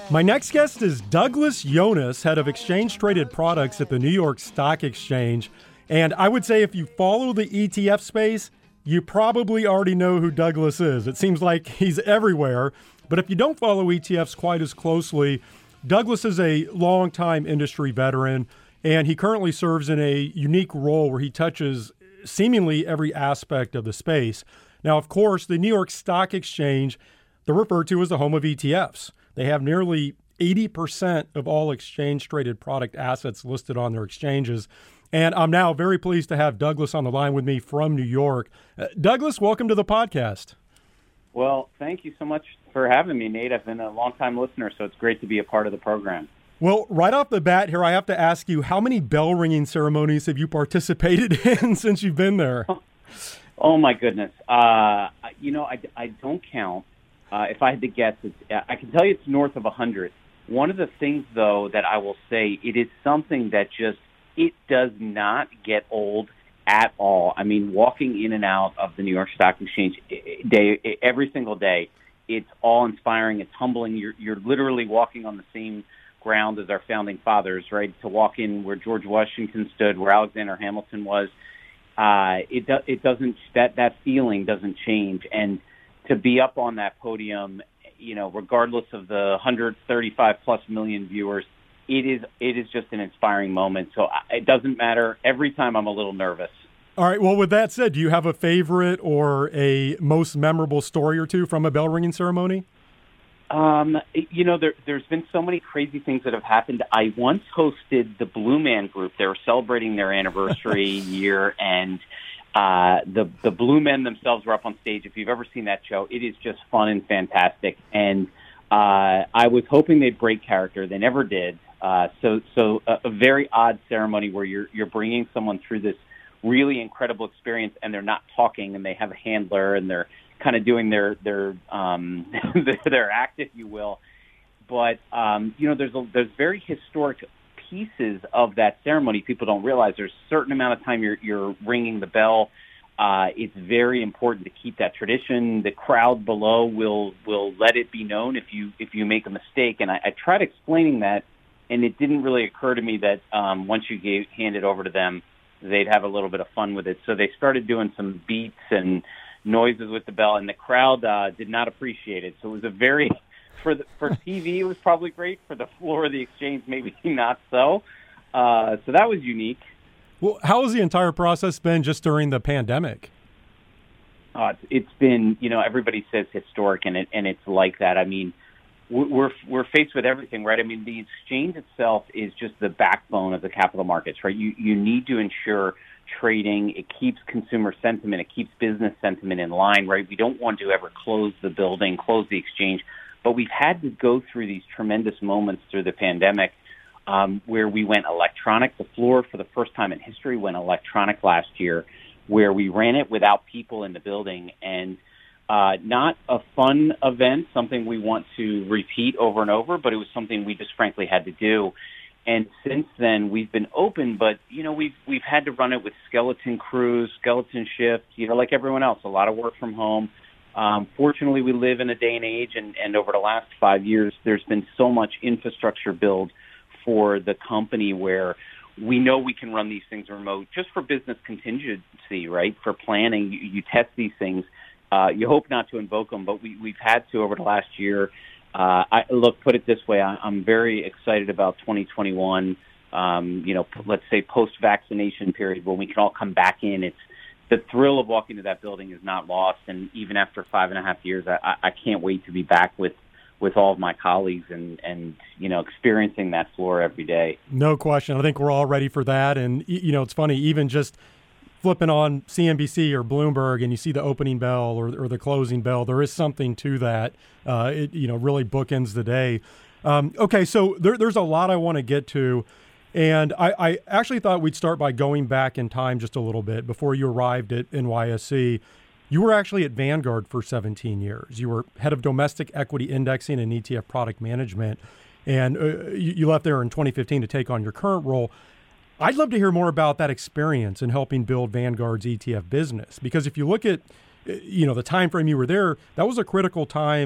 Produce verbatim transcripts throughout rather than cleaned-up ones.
My next guest is Douglas Yones, head of exchange-traded products at the New York Stock Exchange. And I would say if you follow the E T F space, you probably already know who Douglas is. It seems like he's everywhere. But if you don't follow E T Fs quite as closely, Douglas is a longtime industry veteran, and he currently serves in a unique role where he touches seemingly every aspect of the space. Now, of course, the New York Stock Exchange, they're referred to as the home of E T Fs. They have nearly eighty percent of all exchange-traded product assets listed on their exchanges. And I'm now very pleased to have Douglas on the line with me from New York. Uh, Douglas, welcome to the podcast. Well, thank you so much for having me, Nate. I've been a long-time listener, so it's great to be a part of the program. Well, right off the bat here, I have to ask you, how many bell-ringing ceremonies have you participated in since you've been there? Oh, oh my goodness. Uh, you know, I, I don't count. Uh, if I had to guess, it's, I can tell you it's north of one hundred. One of the things, though, that I will say, it is something that just, it does not get old at all. I mean, walking in and out of the New York Stock Exchange day, every single day, it's awe-inspiring. It's humbling. You're, you're literally walking on the same ground as our founding fathers, right? To walk in where George Washington stood, where Alexander Hamilton was, uh, it, do, it doesn't, that, that feeling doesn't change. And to be up on that podium, you know, regardless of the one hundred thirty-five plus million viewers, it is it is just an inspiring moment. So it doesn't matter. Every time I'm a little nervous. All right. Well, with that said, do you have a favorite or a most memorable story or two from a bell ringing ceremony? Um, you know, there, there's been so many crazy things that have happened. I once hosted the Blue Man Group. They were celebrating their anniversary year, and Uh, the the Blue Men themselves were up on stage. If you've ever seen that show, it is just fun and fantastic. And uh, I was hoping they'd break character. They never did. Uh, so so a, a very odd ceremony where you're you're bringing someone through this really incredible experience, and they're not talking, and they have a handler, and they're kind of doing their their um, their, their act, if you will. But um, you know, there's a, there's very historic pieces of that ceremony people don't realize. There's a certain amount of time you're you're ringing the bell. Uh, it's very important to keep that tradition. The crowd below will will let it be known if you if you make a mistake. And I, I tried explaining that, and it didn't really occur to me that um, once you gave hand it over to them, they'd have a little bit of fun with it. So they started doing some beats and noises with the bell, and the crowd uh, did not appreciate it. So it was a very For the, for T V, it was probably great. For the floor of the exchange, maybe not so. Uh, so that was unique. Well, how has the entire process been just during the pandemic? Uh, it's, it's been, you know, everybody says historic, and it and it's like that. I mean, we're we're faced with everything, right? I mean, the exchange itself is just the backbone of the capital markets, right? You you need to ensure trading. It keeps consumer sentiment. It keeps business sentiment in line, right? We don't want to ever close the building, close the exchange. But we've had to go through these tremendous moments through the pandemic um, where we went electronic. The floor, for the first time in history, went electronic last year, where we ran it without people in the building. And uh, not a fun event, something we want to repeat over and over, but it was something we just frankly had to do. And since then, we've been open, but, you know, we've we've had to run it with skeleton crews, skeleton shifts, you know, like everyone else, a lot of work from home. Um, fortunately, we live in a day and age, and, and over the last five years, there's been so much infrastructure build for the company where we know we can run these things remote just for business contingency, right? For planning, you, you test these things. Uh, you hope not to invoke them, but we, we've had to over the last year. Uh, I, look, put it this way, I, I'm very excited about twenty twenty-one, um, you know, p- let's say post-vaccination period when we can all come back in. It's The thrill of walking to that building is not lost, and even after five and a half years, I, I can't wait to be back with, with all of my colleagues and, and you know experiencing that floor every day. No question. I think we're all ready for that. And you know, it's funny, even just flipping on C N B C or Bloomberg, and you see the opening bell or, or the closing bell. There is something to that. Uh, it you know really bookends the day. Um, okay, so there, there's a lot I want to get to. And I, I actually thought we'd start by going back in time just a little bit before you arrived at N Y S E. You were actually at Vanguard for seventeen years. You were head of domestic equity indexing and E T F product management. And uh, you, you left there in twenty fifteen to take on your current role. I'd love to hear more about that experience in helping build Vanguard's E T F business. Because if you look at, you know, the time frame you were there, that was a critical time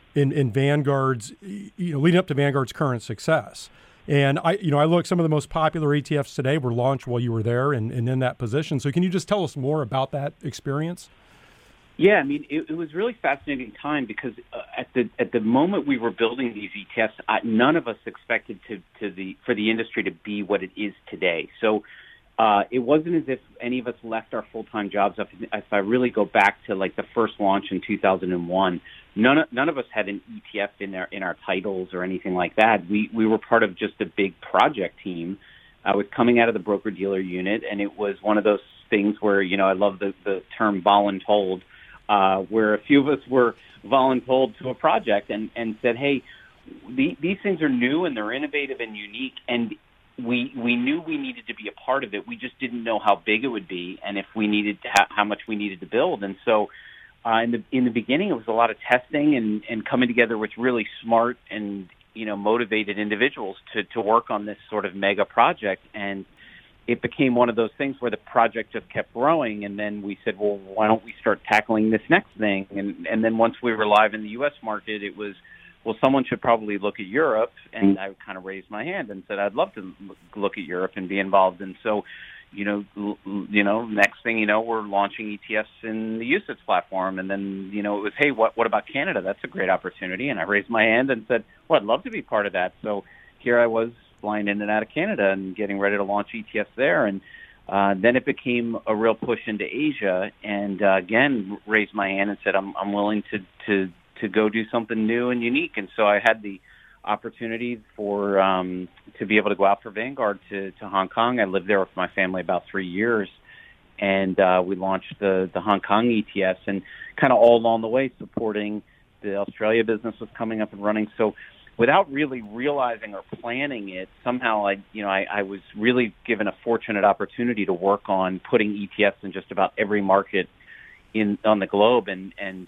in, in Vanguard's, you know, leading up to Vanguard's current success. And I, you know, I look, some of the most popular E T Fs today were launched while you were there and, and in that position. So can you just tell us more about that experience? Yeah, I mean, it, it was really fascinating time because uh, at the at the moment we were building these E T Fs, I, none of us expected to, to the for the industry to be what it is today. So uh, it wasn't as if any of us left our full-time jobs. If, if I really go back to like the first launch in two thousand one, none of, none of us had an E T F in our in our titles or anything like that. We we were part of just a big project team. I was coming out of the broker-dealer unit, and it was one of those things where, you know, I love the, the term voluntold. Uh, where a few of us were voluntold to a project and, and said, hey, the, these things are new and they're innovative and unique, and we we knew we needed to be a part of it. We just didn't know how big it would be and if we needed to ha- how much we needed to build. And so uh, in the in the beginning, it was a lot of testing and, and coming together with really smart and, you know, motivated individuals to, to work on this sort of mega project. And it became one of those things where the project just kept growing, and then we said, well, why don't we start tackling this next thing? And and then once we were live in the U S market, it was, well, someone should probably look at Europe, and I kind of raised my hand and said, I'd love to look at Europe and be involved. And so, you know, you know, next thing you know, we're launching E T Fs in the U C I T S platform, and then, you know, it was, hey, what what about Canada? That's a great opportunity. And I raised my hand and said, well, I'd love to be part of that. So here I was, flying in and out of Canada and getting ready to launch E T Fs there. And uh, then it became a real push into Asia, and uh, again, raised my hand and said, I'm, I'm willing to, to, to go do something new and unique. And so I had the opportunity for um, to be able to go out for Vanguard to, to Hong Kong. I lived there with my family about three years, and uh, we launched the, the Hong Kong E T Fs, and kind of all along the way supporting the Australia business was coming up and running. So without really realizing or planning it, somehow I, you know, I, I was really given a fortunate opportunity to work on putting E T Fs in just about every market in on the globe, and and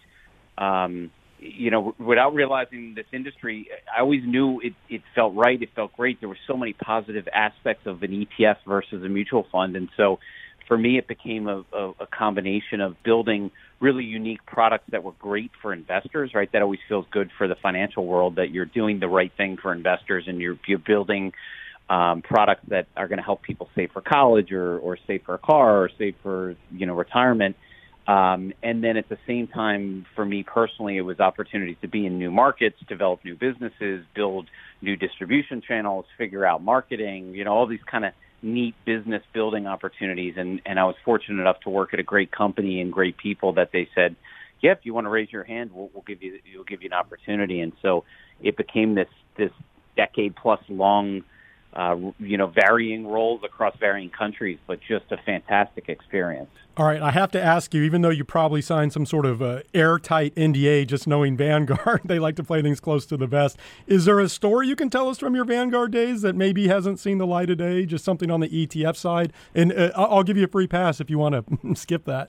um, you know, without realizing this industry, I always knew it, it felt right, it felt great. There were so many positive aspects of an E T F versus a mutual fund, and so for me, it became a, a, a combination of building really unique products that were great for investors, right? That always feels good for the financial world, that you're doing the right thing for investors, and you're, you're building um, products that are going to help people save for college or, or save for a car or save for, you know, retirement. Um, and then at the same time, for me personally, it was opportunities to be in new markets, develop new businesses, build new distribution channels, figure out marketing, you know, all these kind of neat business building opportunities. And, and I was fortunate enough to work at a great company and great people that they said, yeah, if you want to raise your hand, we'll, we'll give you, we'll give you an opportunity. And so it became this, this decade plus long, uh, you know, varying roles across varying countries, but just a fantastic experience. All right, I have to ask you, even though you probably signed some sort of uh, airtight N D A, just knowing Vanguard, they like to play things close to the vest. Is there a story you can tell us from your Vanguard days that maybe hasn't seen the light of day, just something on the E T F side? And uh, I'll give you a free pass if you want to skip that.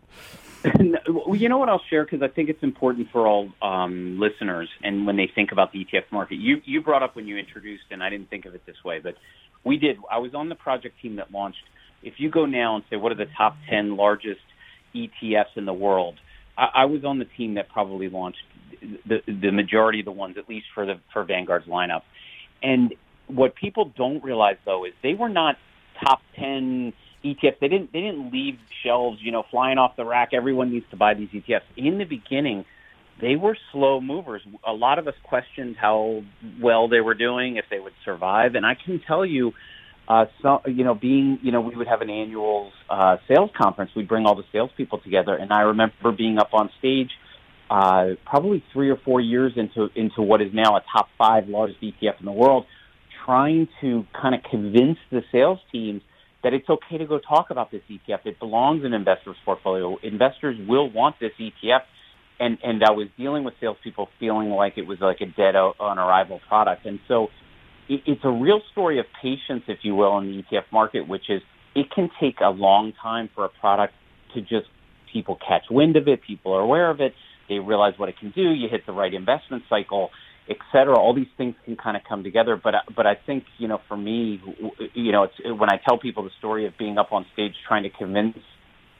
You know what I'll share, because I think it's important for all um, listeners, and when they think about the E T F market. You, you brought up when you introduced, and I didn't think of it this way, but we did. I was on the project team that launched. If you go now and say, what are the top ten largest E T Fs in the world, I, I was on the team that probably launched the, the majority of the ones, at least for the for Vanguard's lineup. And what people don't realize, though, is they were not top ten E T Fs. They didn't they didn't leave shelves, you know, flying off the rack. Everyone needs to buy these E T Fs. In the beginning, they were slow movers. A lot of us questioned how well they were doing, if they would survive. And I can tell you, Uh, so, you know, being, you know, we would have an annual uh, sales conference. We'd bring all the salespeople together. And I remember being up on stage uh, probably three or four years into, into what is now a top five largest E T F in the world, trying to kind of convince the sales teams that it's okay to go talk about this E T F. It belongs in investors' portfolio. Investors will want this E T F. And, and I was dealing with salespeople feeling like it was like a dead on arrival product. And so it's a real story of patience, if you will, in the E T F market, which is it can take a long time for a product to just people catch wind of it, people are aware of it, they realize what it can do, you hit the right investment cycle, et cetera. All these things can kind of come together. But but I think, you know, for me, you know, it's when I tell people the story of being up on stage trying to convince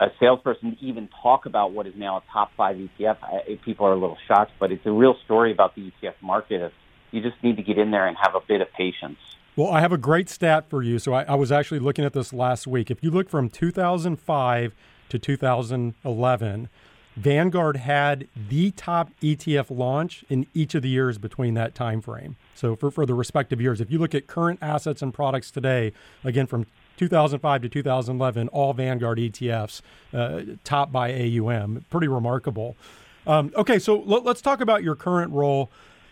a salesperson to even talk about what is now a top five E T F, I, people are a little shocked, but it's a real story about the E T F market. You just need to get in there and have a bit of patience. Well, I have a great stat for you. So I, I was actually looking at this last week. If you look from two thousand five to two thousand eleven, Vanguard had the top E T F launch in each of the years between that time frame. So for, for the respective years, if you look at current assets and products today, again, from two thousand five to two thousand eleven, all Vanguard E T Fs, uh, top by A U M. Pretty remarkable. Um, okay, so let, let's talk about your current role.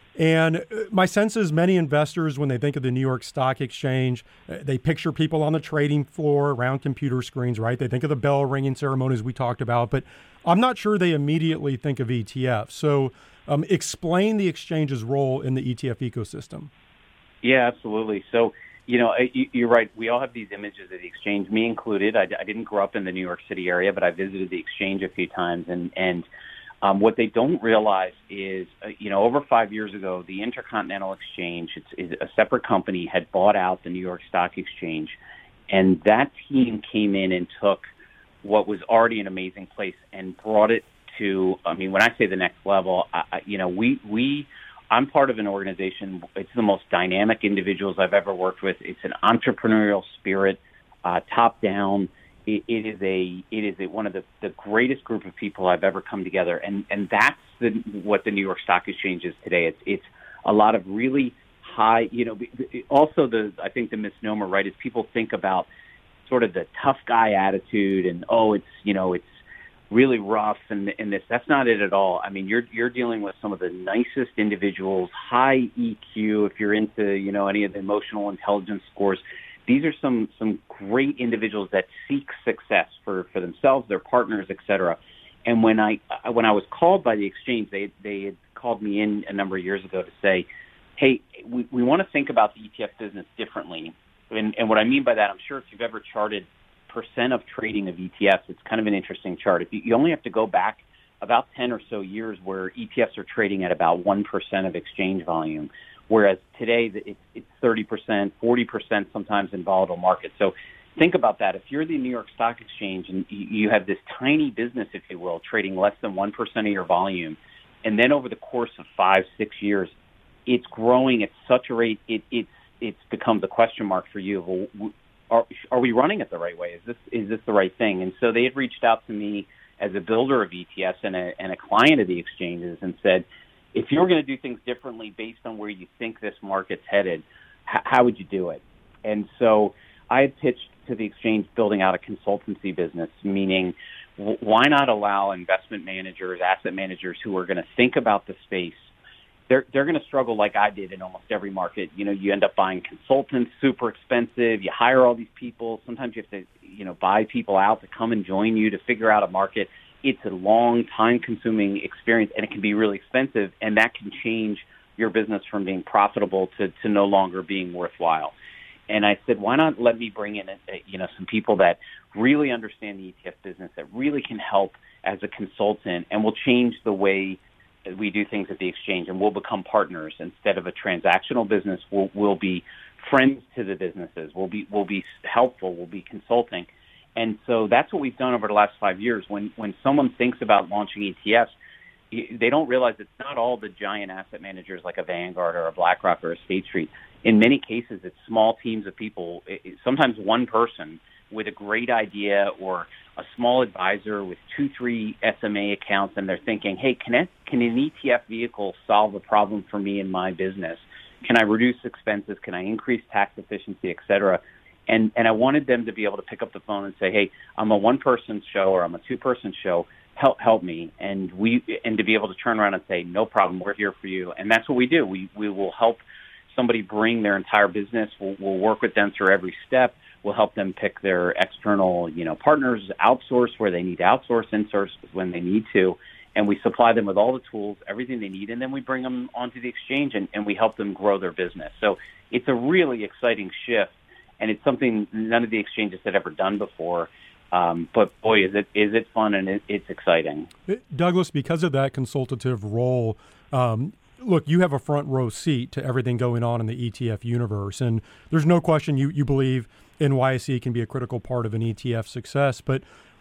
And my sense is many investors, when they think of the New York Stock Exchange, they picture people on the trading floor around computer screens, right? They think of the bell ringing ceremonies we talked about, but I'm not sure they immediately think of E T Fs. So um, explain the exchange's role in the E T F ecosystem. Yeah, absolutely. So, you know, you're right. We all have these images of the exchange, me included. I, I didn't grow up in the New York City area, but I visited the exchange a few times, and, and Um, what they don't realize is, uh, you know, over five years ago, the Intercontinental Exchange, it's, it's a separate company, had bought out the New York Stock Exchange, and that team came in and took what was already an amazing place and brought it to, I mean, when I say the next level, I, I, you know, we, we, I'm part of an organization, it's the most dynamic individuals I've ever worked with. It's an entrepreneurial spirit, uh, top down. It, it is a it is a, one of the, the greatest group of people I've ever come together, and and that's the what the New York Stock Exchange is today. It's it's a lot of really high, you know. Also, the I think the misnomer, right, is people think about sort of the tough guy attitude, and oh, it's you know it's really rough, and and this that's not it at all. I mean, you're you're dealing with some of the nicest individuals, high E Q. If you're into you know any of the emotional intelligence scores. These are some, some great individuals that seek success for, for themselves, their partners, et cetera. And when I when I was called by the exchange, they they had called me in a number of years ago to say, hey, we, we want to think about the E T F business differently. And, and what I mean by that, I'm sure if you've ever charted percent of trading of E T Fs, it's kind of an interesting chart. If you, you only have to go back about ten or so years where E T Fs are trading at about one percent of exchange volume. Whereas today it's thirty percent, forty percent sometimes in volatile markets. So think about that. If you're the New York Stock Exchange and you have this tiny business, if you will, trading less than one percent of your volume, and then over the course of five, six years, it's growing at such a rate, it, it's it's becomes a question mark for you. Well, are, are we running it the right way? Is this is this the right thing? And so they had reached out to me as a builder of E T Fs and a, and a client of the exchanges and said, if you were going to do things differently based on where you think this market's headed, h- how would you do it? And so I had pitched to the exchange building out a consultancy business, meaning w- why not allow investment managers, asset managers who are going to think about the space. They're, they're going to struggle like I did in almost every market. You know, you end up buying consultants, super expensive. You hire all these people. Sometimes you have to, you know, buy people out to come and join you to figure out a market. It's a long, time-consuming experience, and it can be really expensive, and that can change your business from being profitable to, to no longer being worthwhile. And I said, why not let me bring in, a, a, you know, some people that really understand the E T F business, that really can help as a consultant, and will change the way we do things at the exchange, and we'll become partners instead of a transactional business. We'll, we'll be friends to the businesses. We'll be we'll be helpful. We'll be consulting. And so that's what we've done over the last five years. When when someone thinks about launching E T Fs, they don't realize it's not all the giant asset managers like a Vanguard or a BlackRock or a State Street. In many cases, it's small teams of people, sometimes one person with a great idea or a small advisor with two, three S M A accounts, and they're thinking, hey, can, it, can an E T F vehicle solve a problem for me in my business? Can I reduce expenses? Can I increase tax efficiency, et cetera? And and I wanted them to be able to pick up the phone and say, hey, I'm a one-person show or I'm a two-person show. Help help me. And we and to be able to turn around and say, no problem, we're here for you. And that's what we do. We we will help somebody bring their entire business. We'll, we'll work with them through every step. We'll help them pick their external, you know, partners, outsource where they need to outsource, insource when they need to. And we supply them with all the tools, everything they need, and then we bring them onto the exchange and, and we help them grow their business. So it's a really exciting shift. And it's something none of the exchanges had ever done before. Um, but boy, is it is it fun and it, it's exciting. Douglas, because of that consultative role, um, look, you have a front row seat to everything going on in the E T F universe. And there's no question you, you believe N Y S E can be a critical part of an E T F success. But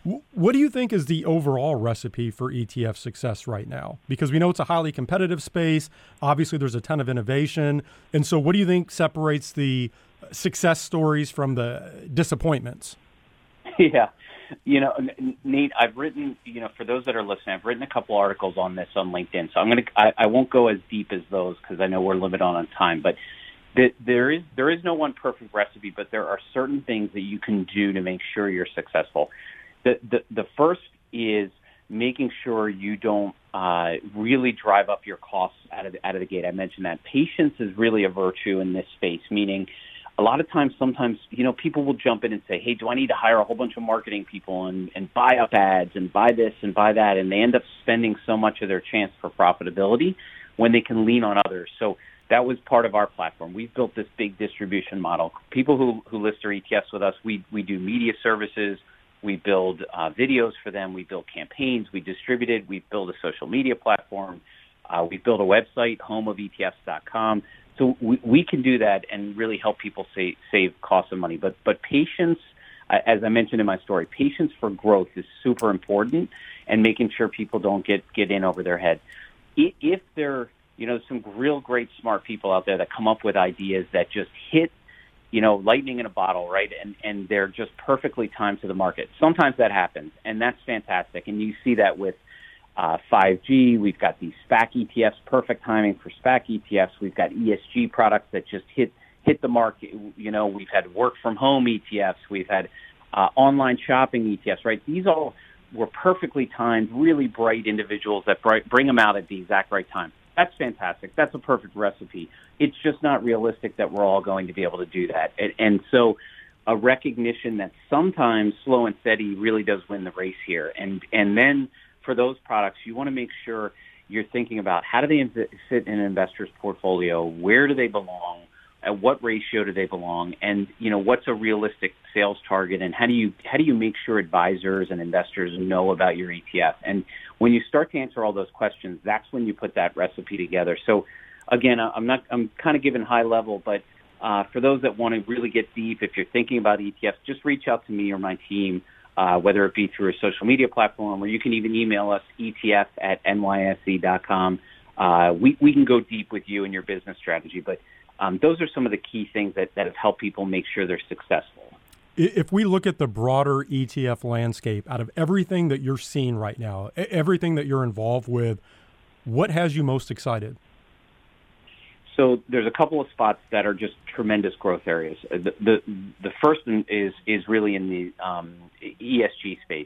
What do you think is the overall recipe for E T F success right now? Because we know it's a highly competitive space. Obviously, there's a ton of innovation. And so what do you think separates the success stories from the disappointments? Yeah. You know, Nate, I've written, you know, for those that are listening, I've written a couple articles on this on LinkedIn. So I'm going to, I, I won't go as deep as those because I know we're limited on time. But the, there is there is no one perfect recipe, but there are certain things that you can do to make sure you're successful. The the, the first is making sure you don't uh, really drive up your costs out of the, out of the gate. I mentioned that patience is really a virtue in this space, meaning a lot of times, sometimes, you know, people will jump in and say, hey, do I need to hire a whole bunch of marketing people and, and buy up ads and buy this and buy that? And they end up spending so much of their chance for profitability when they can lean on others. So that was part of our platform. We've built this big distribution model. People who, who list their E T Fs with us, we, we do media services. We build uh, videos for them. We build campaigns. We distribute it. We build a social media platform. Uh, we build a website, home of E T Fs dot com. So we, we can do that and really help people save, save costs and money. But but patience, as I mentioned in my story, patience for growth is super important, and making sure people don't get, get in over their head. If there, you know, some real great smart people out there that come up with ideas that just hit, you know, lightning in a bottle, right? And and they're just perfectly timed to the market. Sometimes that happens, and that's fantastic. And you see that with Uh, five G, we've got these SPAC E T Fs, perfect timing for SPAC E T Fs. We've got E S G products that just hit hit the market. You know, we've had work from home E T Fs. We've had uh, online shopping E T Fs, right? These all were perfectly timed, really bright individuals that bright, bring them out at the exact right time. That's fantastic. That's a perfect recipe. It's just not realistic that we're all going to be able to do that. And, and so a recognition that sometimes slow and steady really does win the race here. And and then for those products, you want to make sure you're thinking about how do they fit in an investor's portfolio, where do they belong, at what ratio do they belong, and you know what's a realistic sales target, and how do you how do you make sure advisors and investors know about your E T F? And when you start to answer all those questions, that's when you put that recipe together. So again, I'm not I'm kind of giving high level, but uh, for those that want to really get deep, if you're thinking about E T Fs, just reach out to me or my team. Uh, whether it be through a social media platform, or you can even email us, E T F at N Y S E dot com. Uh, we, we can go deep with you and your business strategy, but um, those are some of the key things that, that have helped people make sure they're successful. If we look at the broader E T F landscape, out of everything that you're seeing right now, everything that you're involved with, what has you most excited? So there's a couple of spots that are just tremendous growth areas. The the, the first is is really in the um, E S G space.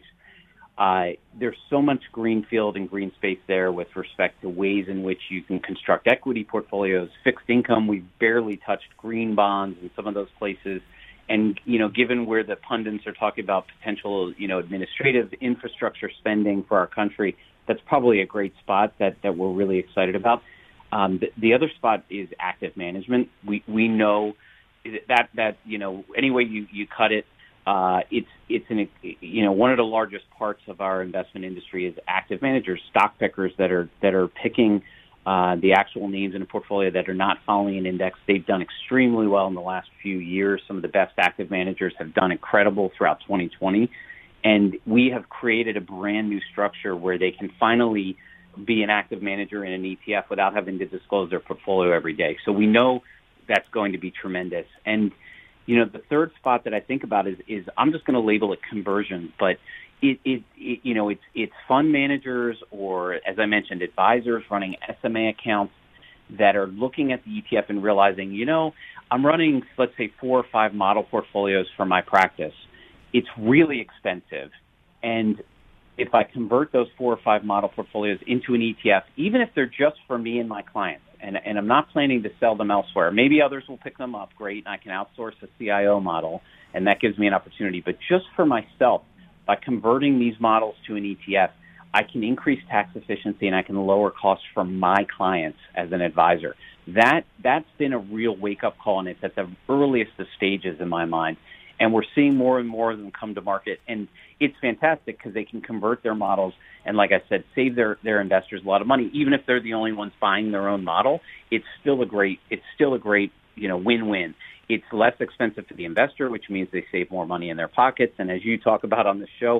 Uh, there's so much greenfield and green space there with respect to ways in which you can construct equity portfolios, fixed income. We've barely touched green bonds in some of those places. And, you know, given where the pundits are talking about potential, you know, administrative infrastructure spending for our country, that's probably a great spot that, that we're really excited about. Um, the, the other spot is active management. We we know that that you know any way you, you cut it, uh, it's it's an you know one of the largest parts of our investment industry is active managers, stock pickers that are that are picking uh, the actual names in a portfolio that are not following an index. They've done extremely well in the last few years. Some of the best active managers have done incredible throughout twenty twenty, and we have created a brand new structure where they can finally be an active manager in an E T F without having to disclose their portfolio every day. So we know that's going to be tremendous. And, you know, the third spot that I think about is, is I'm just going to label it conversion, but it, it, it, you know, it's, it's fund managers or, as I mentioned, advisors running S M A accounts that are looking at the E T F and realizing, you know, I'm running, let's say, four or five model portfolios for my practice. It's really expensive. And if I convert those four or five model portfolios into an E T F, even if they're just for me and my clients, and, and I'm not planning to sell them elsewhere, maybe others will pick them up, great, and I can outsource a C I O model, and that gives me an opportunity. But just for myself, by converting these models to an E T F, I can increase tax efficiency and I can lower costs for my clients as an advisor. That, that's been a real wake-up call, and it's at the earliest of stages in my mind. And we're seeing more and more of them come to market. And it's fantastic because they can convert their models and, like I said, save their, their investors a lot of money. Even if they're the only ones buying their own model, it's still a great, it's still a great, you know, win-win. It's less expensive for the investor, which means they save more money in their pockets. And as you talk about on the show,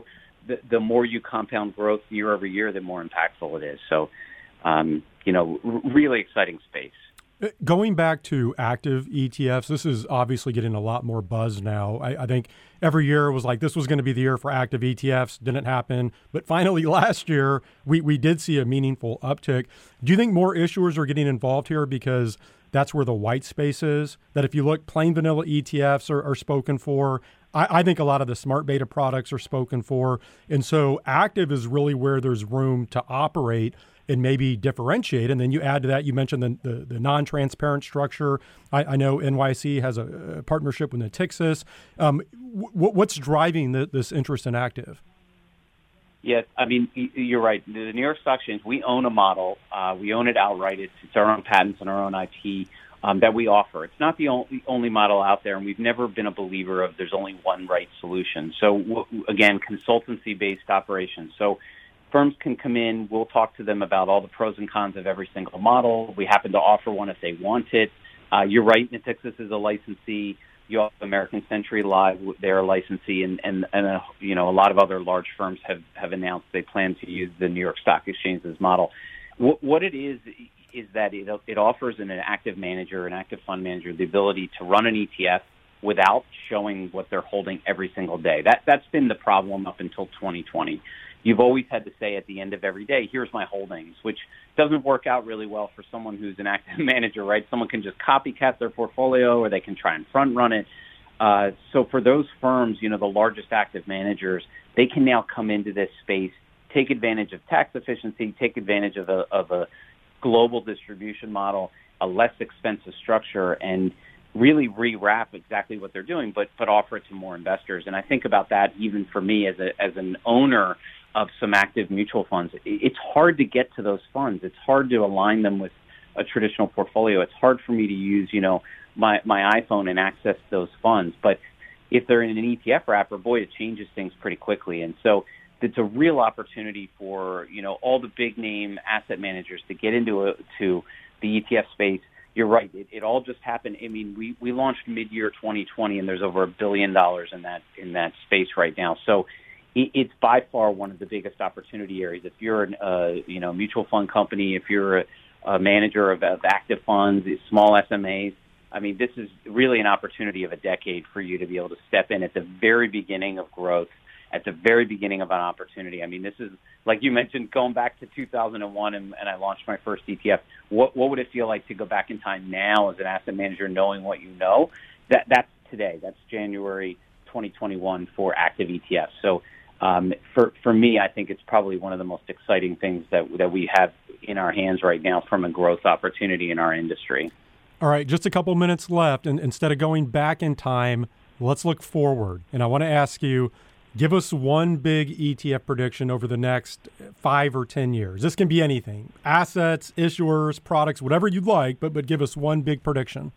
the, the more you compound growth year over year, the more impactful it is. So, um, you know, r- really exciting space. Going back to active E T Fs, this is obviously getting a lot more buzz now. I, I think every year it was like this was going to be the year for active E T Fs. Didn't happen. But finally last year, we, we did see a meaningful uptick. Do you think more issuers are getting involved here because that's where the white space is? That if you look, plain vanilla E T Fs are, are spoken for. I, I think a lot of the smart beta products are spoken for. And so active is really where there's room to operate and maybe differentiate. And then you add to that, you mentioned the, the, the non-transparent structure. I, I know N Y C has a, a partnership with Natixis. Um, w- what's driving the, this interest in active? Yes, I mean, you're right. The New York Stock Exchange, we own a model. Uh, we own it outright. It's, it's our own patents and our own I P um, that we offer. It's not the only, only model out there, and we've never been a believer of there's only one right solution. So, w- again, consultancy-based operations. So firms can come in. We'll talk to them about all the pros and cons of every single model. We happen to offer one if they want it. Uh, you're right, Natixis is a licensee. You also have American Century Live, they're a licensee, and, and, and a, you know, a lot of other large firms have, have announced they plan to use the New York Stock Exchange's model. What, what it is is that it, it offers an, an active manager, an active fund manager, the ability to run an E T F without showing what they're holding every single day. That, that's been the problem up until twenty twenty. You've always had to say at the end of every day, here's my holdings, which doesn't work out really well for someone who's an active manager, right? Someone can just copycat their portfolio or they can try and front run it. Uh, so for those firms, you know, the largest active managers, they can now come into this space, take advantage of tax efficiency, take advantage of a, of a global distribution model, a less expensive structure, and really rewrap exactly what they're doing, but but offer it to more investors. And I think about that even for me as a as an owner of some active mutual funds. It's hard to get to those funds. It's hard to align them with a traditional portfolio. It's hard for me to use, you know, my, my iPhone and access those funds. But if they're in an E T F wrapper, boy, it changes things pretty quickly. And so it's a real opportunity for, you know, all the big name asset managers to get into a, to the E T F space. You're right. It, it all just happened. I mean, we, we launched mid-year twenty twenty, and there's over a billion dollars in that in that space right now. So it, it's by far one of the biggest opportunity areas. If you're a uh, you know mutual fund company, if you're a, a manager of, of active funds, small S M As, I mean, this is really an opportunity of a decade for you to be able to step in at the very beginning of growth, at the very beginning of an opportunity. I mean, this is, like you mentioned, going back to two thousand one and, and I launched my first E T F. What what would it feel like to go back in time now as an asset manager knowing what you know? That That's today. That's January twenty twenty-one for active E T Fs. So um, for, for me, I think it's probably one of the most exciting things that, that we have in our hands right now from a growth opportunity in our industry. All right, just a couple minutes left. And instead of going back in time, let's look forward. And I want to ask you, give us one big E T F prediction over the next five or ten years. This can be anything, assets, issuers, products, whatever you'd like, but, but give us one big prediction.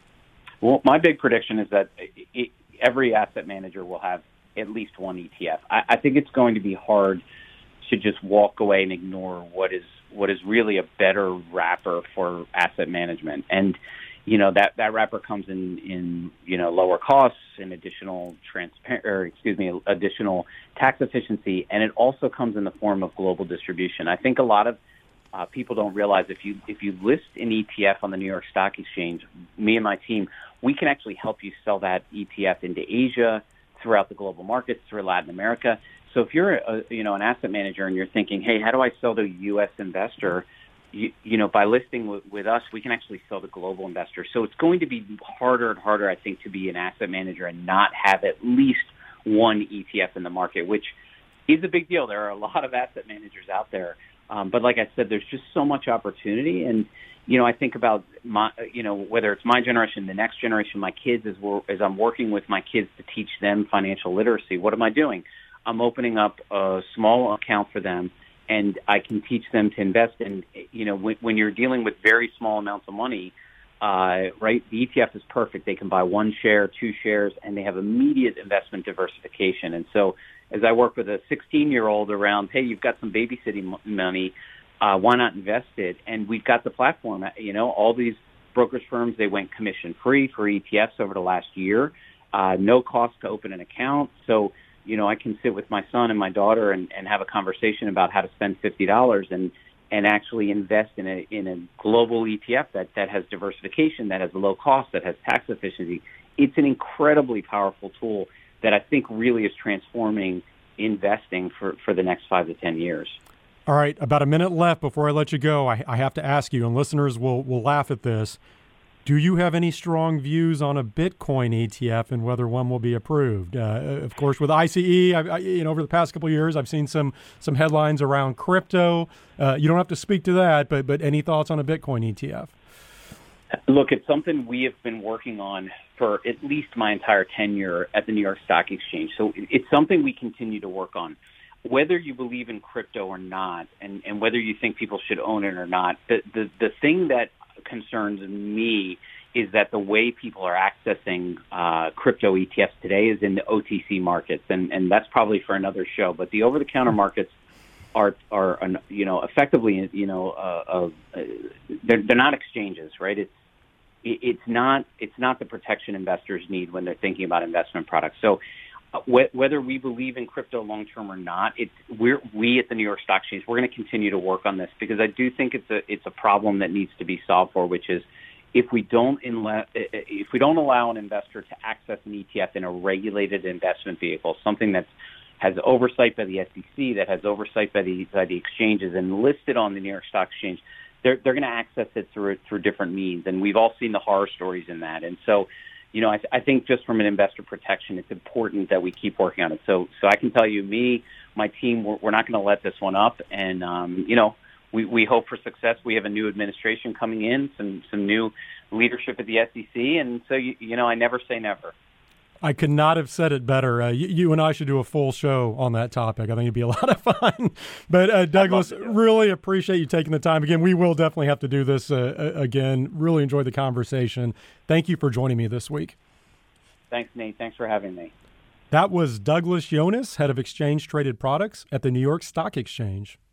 Well, my big prediction is that it, every asset manager will have at least one E T F. I, I think it's going to be hard to just walk away and ignore what is what is really a better wrapper for asset management. And you know, that, that wrapper comes in, in, you know, lower costs and additional transparent, or excuse me, additional tax efficiency. And it also comes in the form of global distribution. I think a lot of uh, people don't realize if you, if you list an E T F on the New York Stock Exchange, me and my team, we can actually help you sell that E T F into Asia, throughout the global markets, through Latin America. So if you're a, you know, an asset manager and you're thinking, hey, how do I sell to a U S investor? You, you know, by listing w- with us, we can actually sell to global investors. So it's going to be harder and harder, I think, to be an asset manager and not have at least one E T F in the market, which is a big deal. There are a lot of asset managers out there. Um, but like I said, there's just so much opportunity. And, you know, I think about, my, you know, whether it's my generation, the next generation, my kids, as, we're, as I'm working with my kids to teach them financial literacy, what am I doing? I'm opening up a small account for them, and I can teach them to invest. And, you know, when, when you're dealing with very small amounts of money, uh, right, the E T F is perfect. They can buy one share, two shares, and they have immediate investment diversification. And so as I work with a sixteen-year-old around, hey, you've got some babysitting money, uh, why not invest it? And we've got the platform. You know, all these brokerage firms, they went commission-free for E T Fs over the last year, uh, no cost to open an account. So you know, I can sit with my son and my daughter and, and have a conversation about how to spend fifty dollars and, and actually invest in a in a global E T F that, that has diversification, that has a low cost, that has tax efficiency. It's an incredibly powerful tool that I think really is transforming investing for, for the next five to ten years. All right, about a minute left before I let you go. I, I have to ask you, and listeners will, will laugh at this. Do you have any strong views on a Bitcoin E T F and whether one will be approved? Uh, of course, with I C E, I, I, you know, over the past couple of years, I've seen some some headlines around crypto. Uh, you don't have to speak to that, but but any thoughts on a Bitcoin E T F? Look, it's something we have been working on for at least my entire tenure at the New York Stock Exchange. So it's something we continue to work on. Whether you believe in crypto or not, and, and whether you think people should own it or not, the, the, the thing that concerns me is that the way people are accessing uh, crypto E T Fs today is in the O T C markets, and, and that's probably for another show. But the over-the-counter markets are are you know effectively you know uh, uh, they're they're not exchanges, right? It's it's not it's not the protection investors need when they're thinking about investment products. So uh, wh- whether we believe in crypto long term or not, it's we're we at the New York Stock Exchange, we're going to continue to work on this because I do think it's a it's a problem that needs to be solved for, which is if we don't inle- if we don't allow an investor to access an E T F in a regulated investment vehicle, something that's has oversight by the S E C, that has oversight by the by the exchanges and listed on the New York Stock Exchange, they're they're going to access it through through different means, and we've all seen the horror stories in that. And so, you know, I, I think just from an investor protection, it's important that we keep working on it. So, so I can tell you, me, my team, we're, we're not going to let this one up, and um, you know, we we hope for success. We have a new administration coming in, some some new leadership at the S E C, and so you, you know, I never say never. I could not have said it better. Uh, you, you and I should do a full show on that topic. I think it'd be a lot of fun. But uh, Douglas, really appreciate you taking the time. Again, we will definitely have to do this uh, again. Really enjoyed the conversation. Thank you for joining me this week. Thanks, Nate. Thanks for having me. That was Douglas Yones, head of exchange traded products at the New York Stock Exchange.